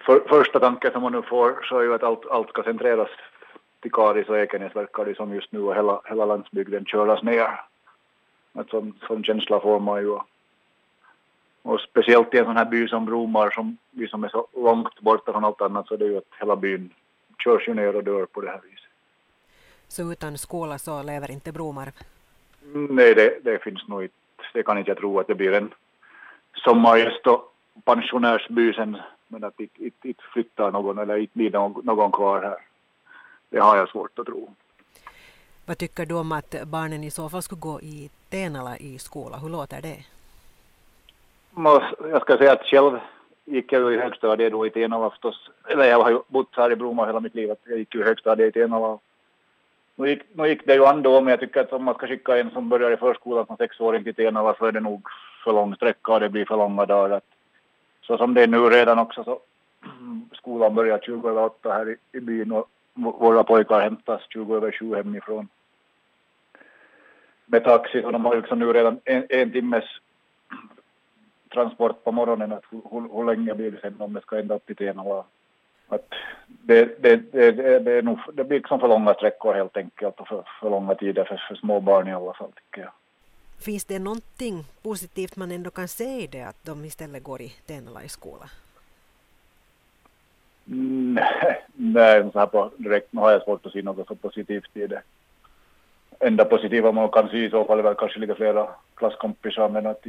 första tanken som man nu får så är ju att allt ska centreras till Karis och Ekenäs, verkar det som just nu, och hela landsbygden köras ner. Att sån känsla får man ju. Och speciellt i en sån här by som Bromar, som är så långt borta från allt annat, så det är ju att hela byn körs ju ner och dör på det här viset. Så utan skola så lever inte Bromar? Nej, det finns nog inte. Det kan inte jag tro att det blir en sommargäst och pensionärsby sen, men att inte flyttar någon eller inte blir någon kvar här. Det har jag svårt att tro. Vad tycker du om att barnen i så fall skulle gå i Tenala i skola? Hur låter det? Jag ska säga att själv gick jag i högstadiet då i Tenala förstås. Eller jag har ju bott här i Bromma hela mitt liv. Att jag gick i högstadiet i Tenala. Nu gick det ju ändå, men jag tycker att om man ska skicka en som börjar i förskolan som 6-åring till Tenala så är det nog för lång sträcka och det blir för långa dagar. Så som det är nu redan också, så skolan börjar 20:08 här i byn och våra pojkar hämtas 20:07 hemifrån med taxi, och de har liksom nu redan en timmes transport på morgonen. Att hur länge blir det sen om det ska ända upp i Tenala? Att det blir liksom för långa sträckor helt enkelt, och för långa tider för små barn i alla fall, tycker jag. Finns det någonting positivt man ändå kan säga i det, att de istället går i Tenala i skola? Nej, så här på direkt har jag svårt att se något så positivt i det. Enda positiva man kan se i så fall är väl kanske lite flera klasskompisar, men att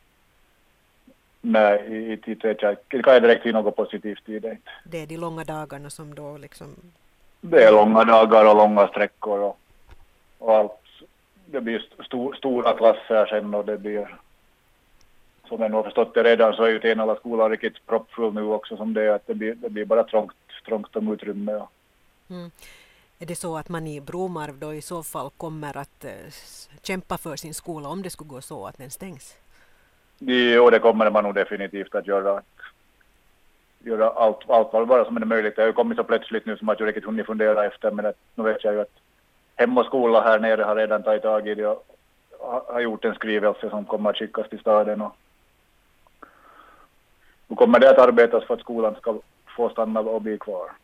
inte vet jag. Det kan jag direkt se något positivt i det. Det är de långa dagarna som då liksom... Det är långa dagar och långa sträckor och allt. Det blir stora klasser sen, och det blir, som jag nog har förstått det redan, så är ju Tenala skola riktigt proppfull nu också, som det är, att det blir bara trångt om utrymme. Mm. Är det så att man i Bromarv då i så fall kommer att kämpa för sin skola om det skulle gå så att den stängs? Jo, det kommer man nog definitivt att göra. Göra allt bara som är möjligt. Det har ju kommit så plötsligt nu som att jag riktigt hunnit fundera efter, men nu vet jag ju att Hem och skola här nere har redan tagit tag i det och har gjort en skrivelse som kommer att skickas till staden. Och nu kommer det att arbetas för att skolan ska få stanna och bli kvar.